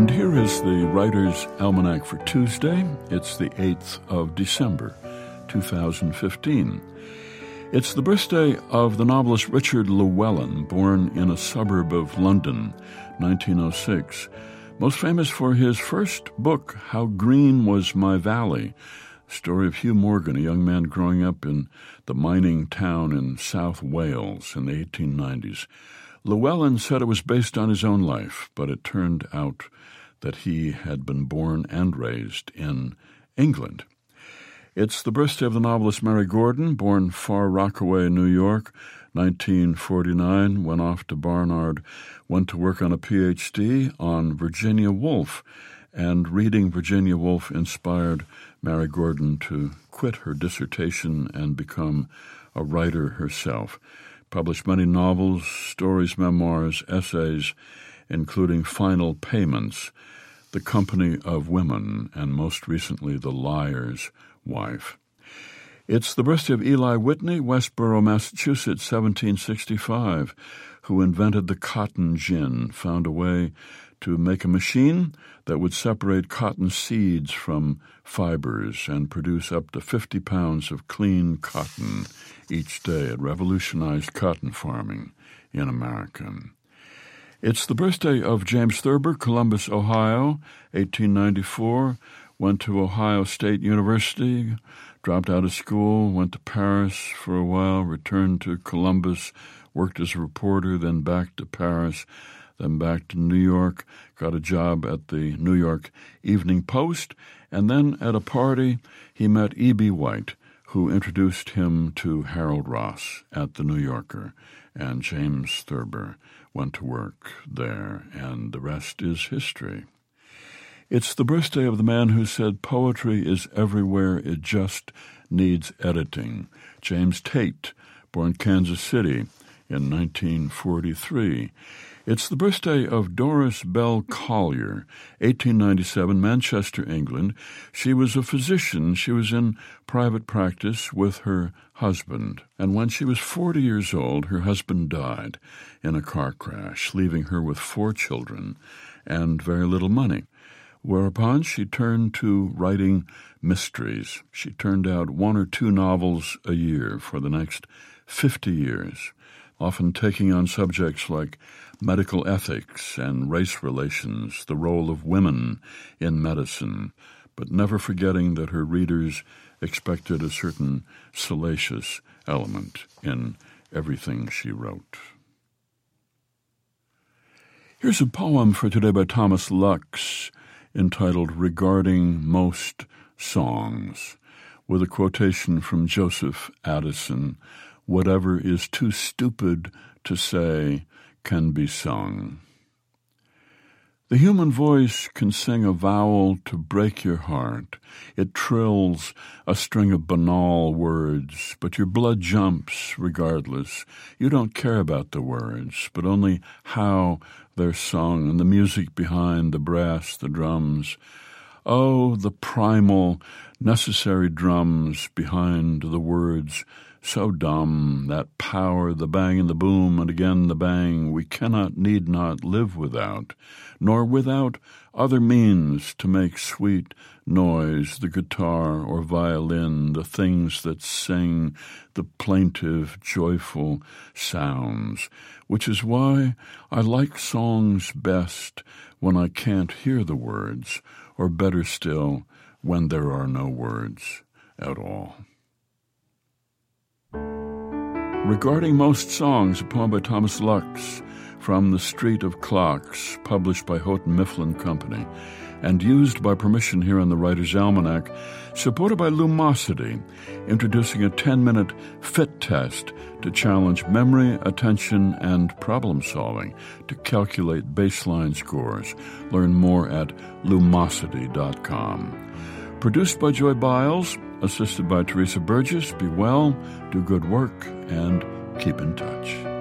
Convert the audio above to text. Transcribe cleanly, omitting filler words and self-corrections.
And here is the Writer's Almanac for Tuesday. It's the 8th of December, 2015. It's the birthday of the novelist Richard Llewellyn, born in a suburb of London, 1906. Most famous for his first book, How Green Was My Valley, story of Hugh Morgan, a young man growing up in the mining town in South Wales in the 1890s. Llewellyn said it was based on his own life, but it turned out that he had been born and raised in England. It's the birthday of the novelist Mary Gordon, born Far Rockaway, New York, 1949, went off to Barnard, went to work on a Ph.D. on Virginia Woolf, and reading Virginia Woolf inspired Mary Gordon to quit her dissertation and become a writer herself. Published many novels, stories, memoirs, essays, including Final Payments, The Company of Women, and most recently, The Liar's Wife. It's the birthday of Eli Whitney, Westboro, Massachusetts, 1765, who invented the cotton gin, found a way to make a machine that would separate cotton seeds from fibers and produce up to 50 pounds of clean cotton each day. It revolutionized cotton farming in America. It's the birthday of James Thurber, Columbus, Ohio, 1894, went to Ohio State University, dropped out of school, went to Paris for a while, returned to Columbus, worked as a reporter, then back to Paris, then back to New York, got a job at the New York Evening Post, and then at a party he met E.B. White, who introduced him to Harold Ross at the New Yorker, and James Thurber went to work there, and the rest is history. It's the birthday of the man who said poetry is everywhere, it just needs editing. James Tate, born Kansas City in 1943. It's the birthday of Doris Bell Collier, 1897, Manchester, England. She was a physician. She was in private practice with her husband. And when she was 40 years old, her husband died in a car crash, leaving her with 4 children and very little money. Whereupon she turned to writing mysteries. She turned out 1 or 2 novels a year for the next 50 years, often taking on subjects like medical ethics and race relations, the role of women in medicine, but never forgetting that her readers expected a certain salacious element in everything she wrote. Here's a poem for today by Thomas Lux, entitled Regarding Most Songs, with a quotation from Joseph Addison, "Whatever is too stupid to say can be sung." The human voice can sing a vowel to break your heart. It trills a string of banal words, but your blood jumps regardless. You don't care about the words, but only how they're sung and the music behind, the brass, the drums. Oh, the primal, necessary drums behind the words, so dumb, that power, the bang and the boom, and again the bang, we cannot, need not live without, nor without other means to make sweet noise, the guitar or violin, the things that sing the plaintive, joyful sounds, which is why I like songs best when I can't hear the words, or better still, when there are no words at all. Regarding Most Songs, a poem by Thomas Lux from The Street of Clocks, published by Houghton Mifflin Company, and used by permission here on the Writer's Almanac, supported by Lumosity, introducing a 10-minute fit test to challenge memory, attention, and problem-solving to calculate baseline scores. Learn more at lumosity.com. Produced by Joy Biles, assisted by Teresa Burgess. Be well, do good work, and keep in touch.